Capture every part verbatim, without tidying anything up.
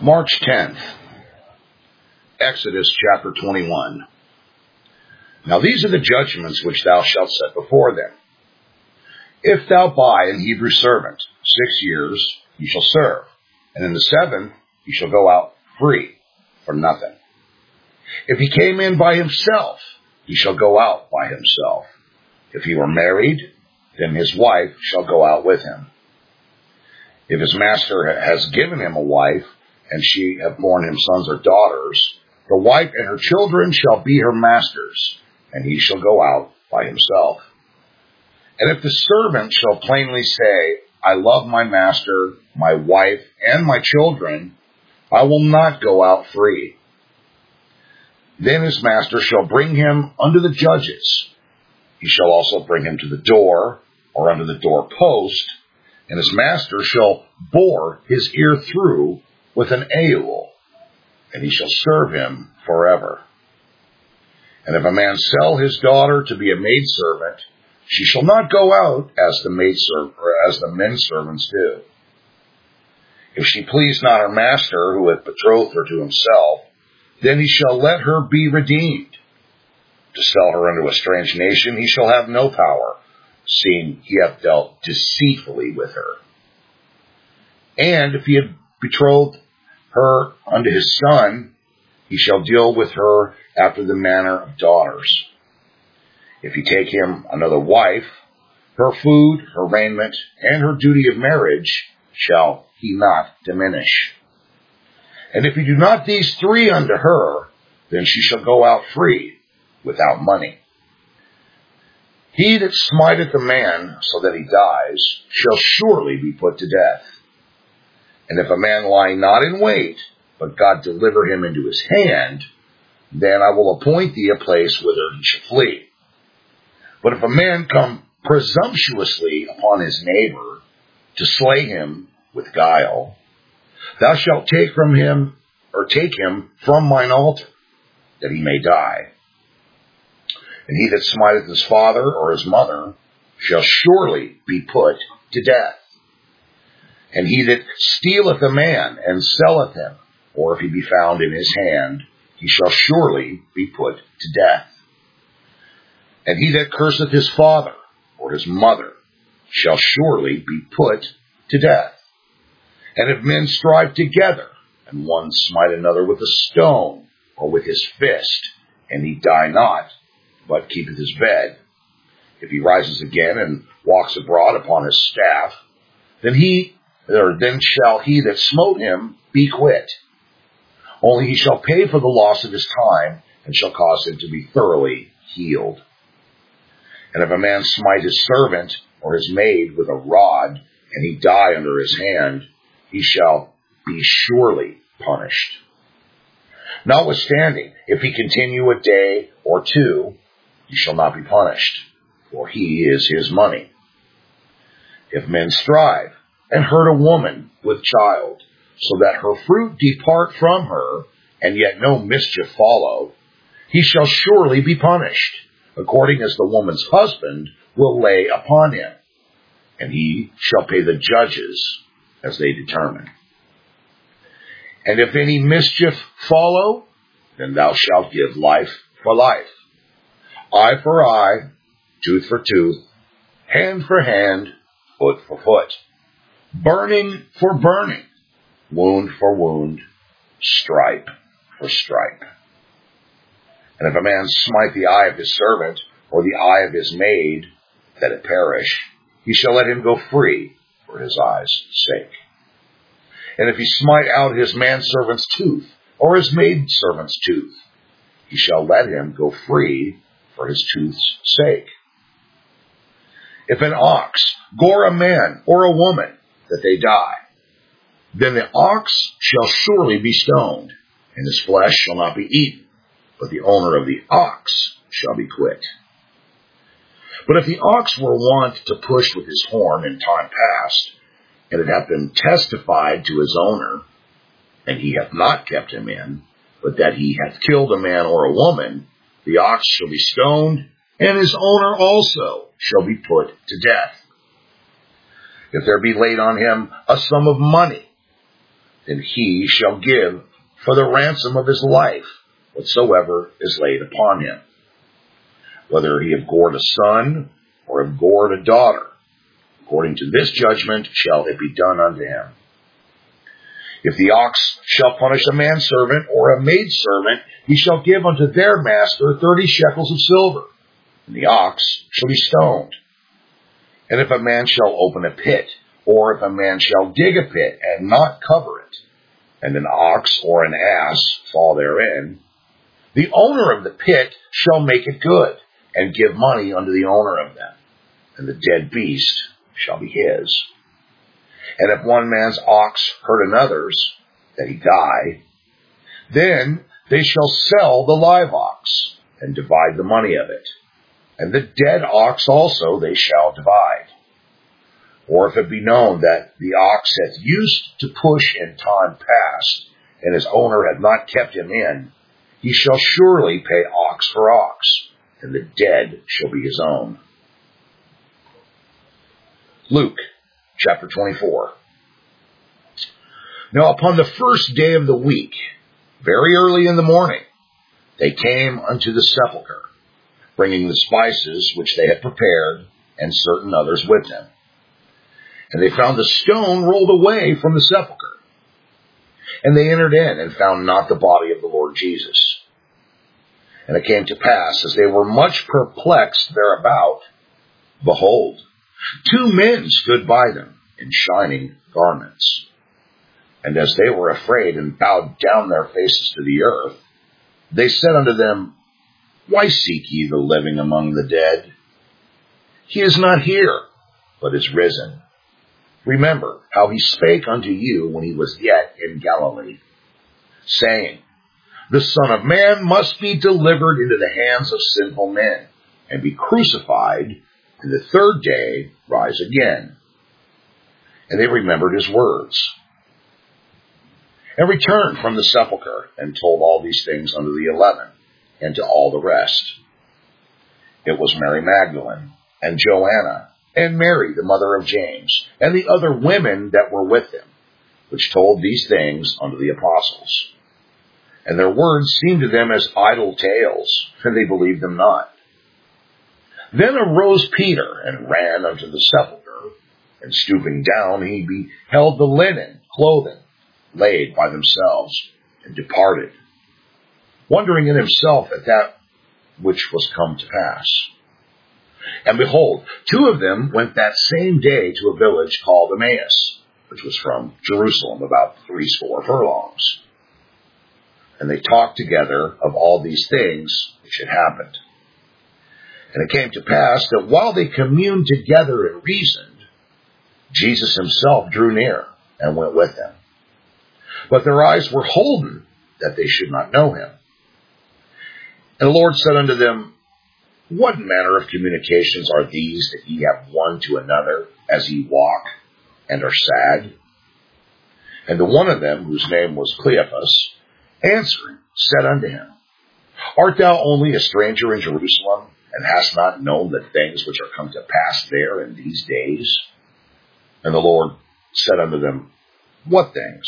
March tenth, Exodus chapter twenty-one. Now these are the judgments which thou shalt set before them. If thou buy an Hebrew servant, six years he shall serve, and in the seventh he shall go out free for nothing. If he came in by himself, he shall go out by himself. If he were married, then his wife shall go out with him. If his master has given him a wife, and she have borne him sons or daughters, the wife and her children shall be her master's, and he shall go out by himself. And if the servant shall plainly say, I love my master, my wife, and my children, I will not go out free. Then his master shall bring him unto the judges. He shall also bring him to the door, or unto the door post, and his master shall bore his ear through with an awl, and he shall serve him forever. And if a man sell his daughter to be a maidservant, she shall not go out as the maidservant, or as the men servants do. If she please not her master, who hath betrothed her to himself, then he shall let her be redeemed. To sell her unto a strange nation he shall have no power, seeing he hath dealt deceitfully with her. And if he had betrothed her unto his son, he shall deal with her after the manner of daughters. If he take him another wife, her food, her raiment, and her duty of marriage shall he not diminish. And if he do not these three unto her, then she shall go out free, without money. He that smiteth a man so that he dies shall surely be put to death. And if a man lie not in wait, but God deliver him into his hand, then I will appoint thee a place whither he shall flee. But if a man come presumptuously upon his neighbor to slay him with guile, thou shalt take from him, or take him from mine altar, that he may die. And he that smiteth his father or his mother shall surely be put to death. And he that stealeth a man and selleth him, or if he be found in his hand, he shall surely be put to death. And he that curseth his father or his mother shall surely be put to death. And if men strive together, and one smite another with a stone, or with his fist, and he die not, but keepeth his bed, if he rises again and walks abroad upon his staff, then he, or then shall he that smote him be quit. Only he shall pay for the loss of his time, and shall cause him to be thoroughly healed. And if a man smite his servant or his maid with a rod, and he die under his hand, he shall be surely punished. Notwithstanding, if he continue a day or two, he shall not be punished, for he is his money. If men strive, and hurt a woman with child, so that her fruit depart from her, and yet no mischief follow, he shall surely be punished, according as the woman's husband will lay upon him, and he shall pay the judges as they determine. And if any mischief follow, then thou shalt give life for life, eye for eye, tooth for tooth, hand for hand, foot for foot, burning for burning, wound for wound, stripe for stripe. And if a man smite the eye of his servant, or the eye of his maid, that it perish, he shall let him go free for his eye's sake. And if he smite out his manservant's tooth, or his maidservant's tooth, he shall let him go free for his tooth's sake. If an ox gore a man or a woman, that they die, then the ox shall surely be stoned, and his flesh shall not be eaten, but the owner of the ox shall be quit. But if the ox were wont to push with his horn in time past, and it hath been testified to his owner, and he hath not kept him in, but that he hath killed a man or a woman, the ox shall be stoned, and his owner also shall be put to death. If there be laid on him a sum of money, then he shall give for the ransom of his life whatsoever is laid upon him, whether he have gored a son or have gored a daughter. According to this judgment shall it be done unto him. If the ox shall punish a manservant or a maidservant, he shall give unto their master thirty shekels of silver, and the ox shall be stoned. And if a man shall open a pit, or if a man shall dig a pit and not cover it, and an ox or an ass fall therein, the owner of the pit shall make it good, and give money unto the owner of them, and the dead beast shall be his. And if one man's ox hurt another's, that he die, then they shall sell the live ox, and divide the money of it, and the dead ox also they shall divide. Or if it be known that the ox hath used to push in time past, and his owner hath not kept him in, he shall surely pay ox for ox, and the dead shall be his own. Luke chapter twenty-four. Now upon the first day of the week, very early in the morning, they came unto the sepulchre, bringing the spices which they had prepared, and certain others with them. And they found the stone rolled away from the sepulchre. And they entered in, and found not the body of the Lord Jesus. And it came to pass, as they were much perplexed thereabout, behold, two men stood by them in shining garments. And as they were afraid, and bowed down their faces to the earth, they said unto them, Why seek ye the living among the dead? He is not here, but is risen. Remember how he spake unto you when he was yet in Galilee, saying, The Son of Man must be delivered into the hands of sinful men, and be crucified, and the third day rise again. And they remembered his words, and returned from the sepulchre, and told all these things unto the eleven, and to all the rest. It was Mary Magdalene, and Joanna, and Mary, the mother of James, and the other women that were with him, which told these things unto the apostles. And their words seemed to them as idle tales, and they believed them not. Then arose Peter, and ran unto the sepulchre, and stooping down, he beheld the linen clothing laid by themselves, and departed, wondering in himself at that which was come to pass. And behold, two of them went that same day to a village called Emmaus, which was from Jerusalem about threescore furlongs. And they talked together of all these things which had happened. And it came to pass that while they communed together and reasoned, Jesus himself drew near and went with them. But their eyes were holden that they should not know him. And the Lord said unto them, What manner of communications are these that ye have one to another as ye walk and are sad? And the one of them, whose name was Cleophas, answering, said unto him, Art thou only a stranger in Jerusalem, and hast not known the things which are come to pass there in these days? And the Lord said unto them, What things?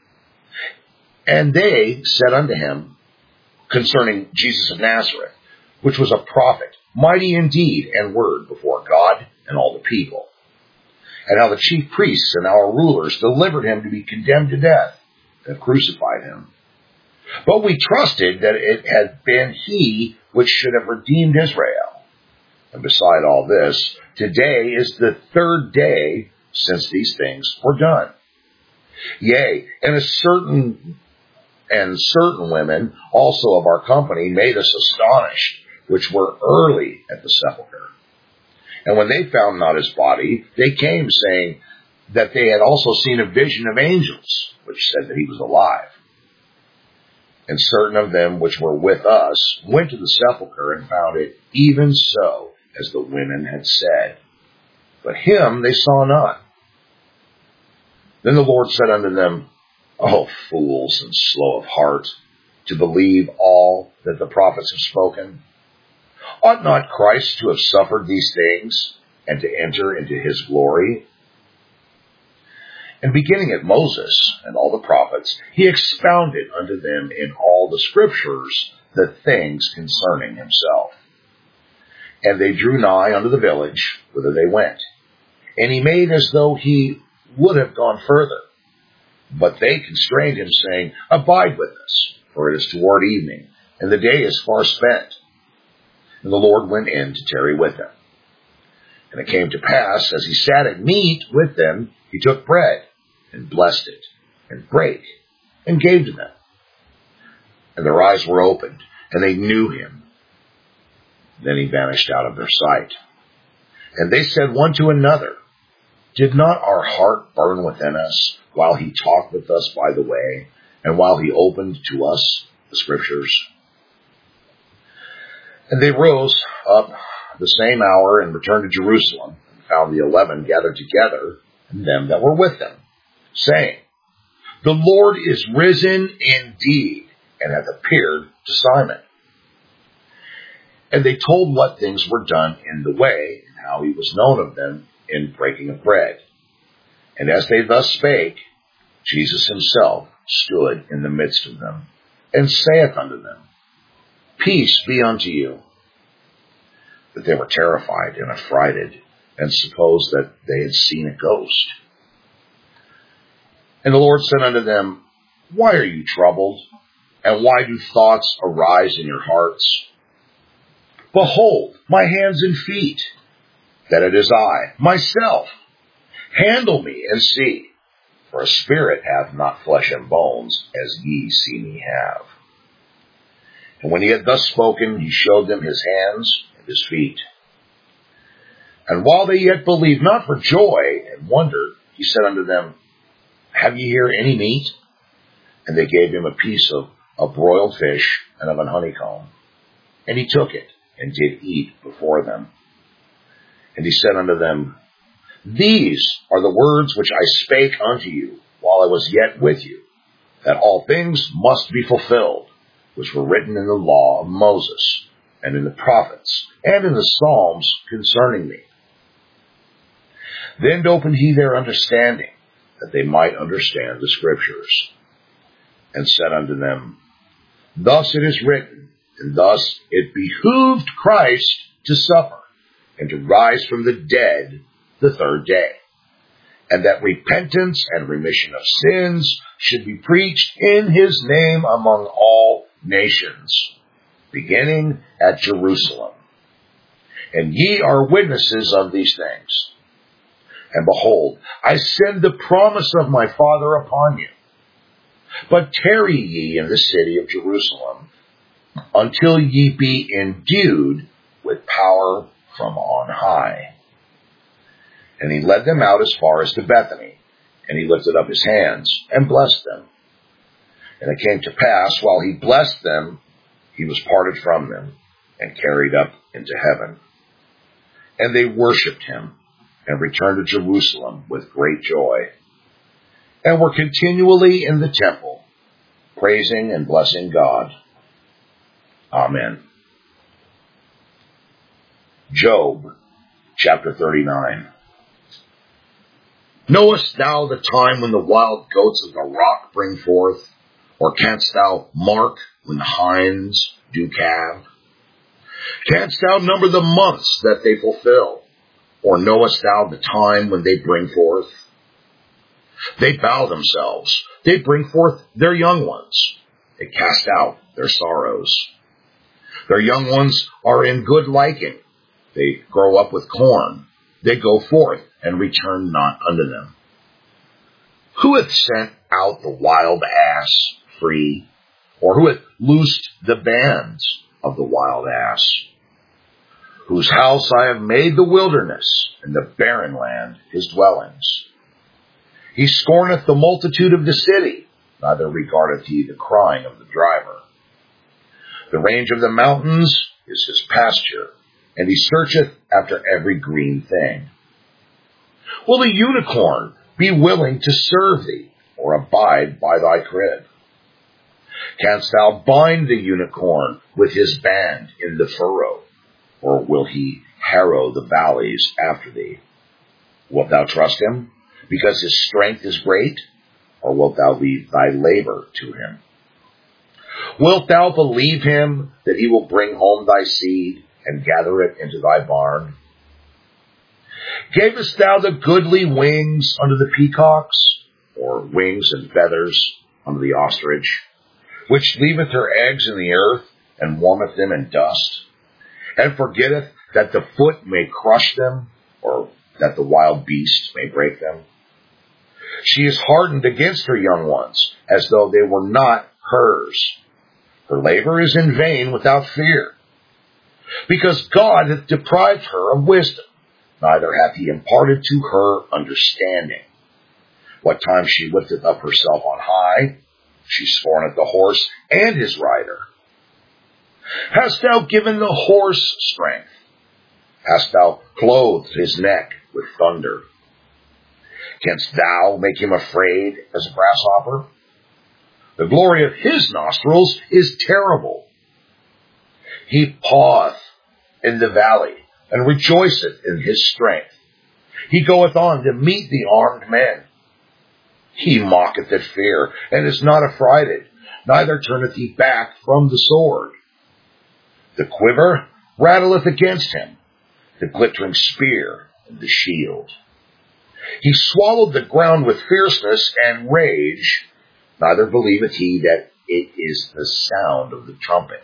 And they said unto him, concerning Jesus of Nazareth, which was a prophet, mighty in deed and word before God and all the people, and how the chief priests and our rulers delivered him to be condemned to death, and crucified him. But we trusted that it had been he which should have redeemed Israel. And beside all this, today is the third day since these things were done. Yea, and a certain and certain women also of our company made us astonished, which were early at the sepulchre. And when they found not his body, they came, saying that they had also seen a vision of angels, which said that he was alive. And certain of them which were with us went to the sepulchre, and found it even so as the women had said. But him they saw not. Then the Lord said unto them, O fools and slow of heart, to believe all that the prophets have spoken. Ought not Christ to have suffered these things, and to enter into his glory? And beginning at Moses and all the prophets, prophets, he expounded unto them in all the scriptures the things concerning himself. And they drew nigh unto the village whither they went. And he made as though he would have gone further. But they constrained him, saying, Abide with us, for it is toward evening, and the day is far spent. And the Lord went in to tarry with them. And it came to pass, as he sat at meat with them, he took bread, and blessed it, and brake, and gave to them. And their eyes were opened, and they knew him. Then he vanished out of their sight. And they said one to another, Did not our heart burn within us while he talked with us by the way, and while he opened to us the scriptures? And they rose up the same hour and returned to Jerusalem, and found the eleven gathered together, and them that were with them, saying, The Lord is risen indeed, and hath appeared to Simon. And they told what things were done in the way, and how he was known of them in breaking of bread. And as they thus spake, Jesus himself stood in the midst of them, and saith unto them, Peace be unto you. But they were terrified and affrighted, and supposed that they had seen a ghost. And the Lord said unto them, Why are you troubled? And why do thoughts arise in your hearts? Behold, my hands and feet, that it is I, myself. Handle me and see, for a spirit hath not flesh and bones, as ye see me have. And when he had thus spoken, he showed them his hands and his feet. And while they yet believed not for joy and wondered, he said unto them, Have ye here any meat? And they gave him a piece of a broiled fish and of an honeycomb. And he took it, and did eat before them. And he said unto them, These are the words which I spake unto you while I was yet with you, that all things must be fulfilled, which were written in the law of Moses, and in the prophets, and in the Psalms concerning me. Then opened he their understanding, that they might understand the scriptures, and said unto them, Thus it is written, and thus it behooved Christ to suffer, and to rise from the dead the third day, and that repentance and remission of sins should be preached in his name among all nations, beginning at Jerusalem. And ye are witnesses of these things. And behold, I send the promise of my Father upon you. But tarry ye in the city of Jerusalem, until ye be endued with power from on high. And he led them out as far as to Bethany, and he lifted up his hands and blessed them. And it came to pass, while he blessed them, he was parted from them, and carried up into heaven. And they worshipped him, and returned to Jerusalem with great joy, and were continually in the temple, praising and blessing God. Amen. Job, chapter thirty-nine. Knowest thou the time when the wild goats of the rock bring forth? Or canst thou mark when the hinds do calve? Canst thou number the months that they fulfill? Or knowest thou the time when they bring forth? They bow themselves. They bring forth their young ones. They cast out their sorrows. Their young ones are in good liking. They grow up with corn. They go forth and return not unto them. Who hath sent out the wild ass free? Or who hath loosed the bands of the wild ass? Whose house I have made the wilderness, and the barren land his dwellings. He scorneth the multitude of the city, neither regardeth he the crying of the driver. The range of the mountains is his pasture, and he searcheth after every green thing. Will the unicorn be willing to serve thee, or abide by thy crib? Canst thou bind the unicorn with his band in the furrow, or will he harrow the valleys after thee? Wilt thou trust him, because his strength is great? or wilt thou leave thy labor to him? Wilt thou believe him that he will bring home thy seed and gather it into thy barn? Gavest thou the goodly wings unto the peacocks, or wings and feathers unto the ostrich, which leaveth her eggs in the earth, and warmeth them in dust, and forgetteth that the foot may crush them, or that the wild beast may break them? She is hardened against her young ones, as though they were not hers. Her labor is in vain without fear, because God hath deprived her of wisdom, neither hath he imparted to her understanding. What time she lifteth up herself on high, she scorneth the horse and his rider. Hast thou given the horse strength? Hast thou clothed his neck with thunder? Canst thou make him afraid as a grasshopper? The glory of his nostrils is terrible. He paweth in the valley, and rejoiceth in his strength. He goeth on to meet the armed men. He mocketh at fear, and is not affrighted, neither turneth he back from the sword. The quiver rattleth against him, the glittering spear and the shield. He swallowed the ground with fierceness and rage, neither believeth he that it is the sound of the trumpet.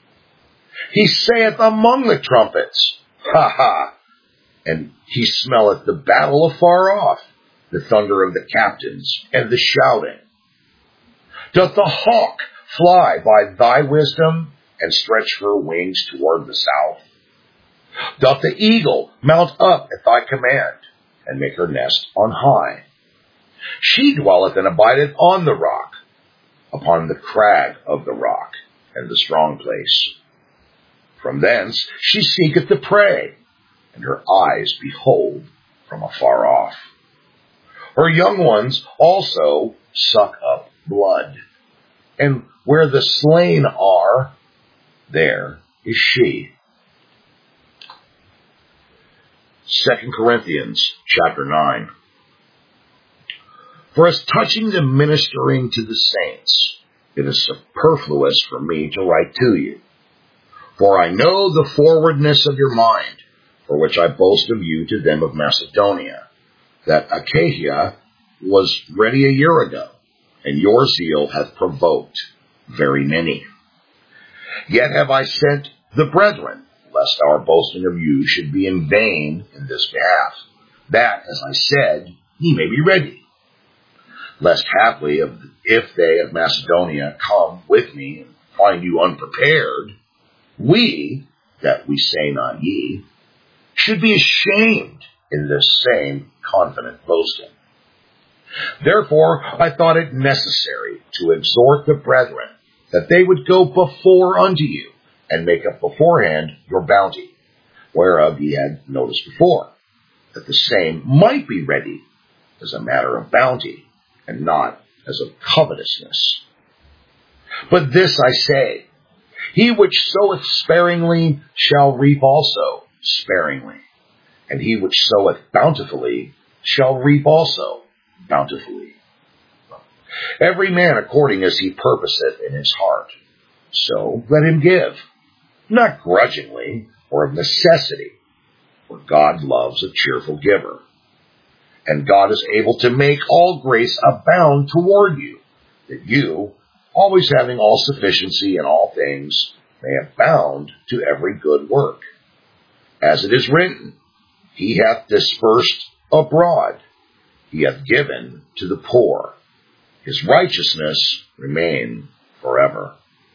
He saith among the trumpets, Ha ha! And he smelleth the battle afar off, the thunder of the captains, and the shouting. Doth the hawk fly by thy wisdom, and stretch her wings toward the south? Doth the eagle mount up at thy command, and make her nest on high? She dwelleth and abideth on the rock, upon the crag of the rock, and the strong place. From thence she seeketh the prey, and her eyes behold from afar off. Her young ones also suck up blood, and where the slain are, there is she. Second Corinthians chapter nine. For as touching the ministering to the saints, it is superfluous for me to write to you. For I know the forwardness of your mind, for which I boast of you to them of Macedonia, that Achaia was ready a year ago, and your zeal hath provoked very many. Yet have I sent the brethren, lest our boasting of you should be in vain in this behalf, that, as I said, ye may be ready. Lest haply, if they of Macedonia come with me and find you unprepared, we, that we say not ye, should be ashamed in this same confident boasting. Therefore I thought it necessary to exhort the brethren that they would go before unto you, and make up beforehand your bounty, whereof ye had noticed before, that the same might be ready as a matter of bounty, and not as of covetousness. But this I say, he which soweth sparingly shall reap also sparingly, and he which soweth bountifully shall reap also bountifully. Every man according as he purposeth in his heart, so let him give, not grudgingly or of necessity, for God loves a cheerful giver. And God is able to make all grace abound toward you, that you, always having all sufficiency in all things, may abound to every good work. As it is written, he hath dispersed abroad, he hath given to the poor. His righteousness remain forever.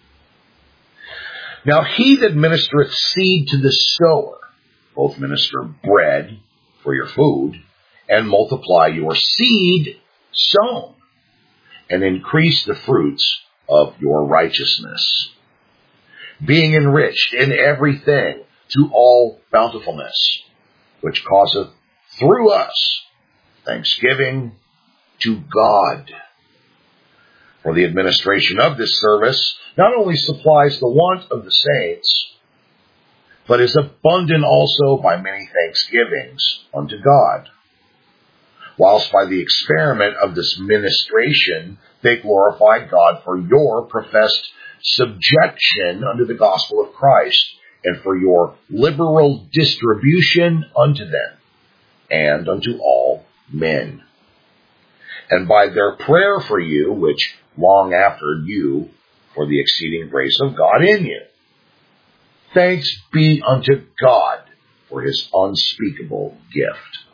Now he that ministereth seed to the sower, both minister bread for your food, and multiply your seed sown, and increase the fruits of your righteousness, being enriched in everything to all bountifulness, which causeth through us thanksgiving to God. For the administration of this service not only supplies the want of the saints, but is abundant also by many thanksgivings unto God. whilst by the experiment of this ministration they glorified God for your professed subjection unto the gospel of Christ, and for your liberal distribution unto them, and unto all men. And by their prayer for you, which long after you, for the exceeding grace of God in you. Thanks be unto God for his unspeakable gift.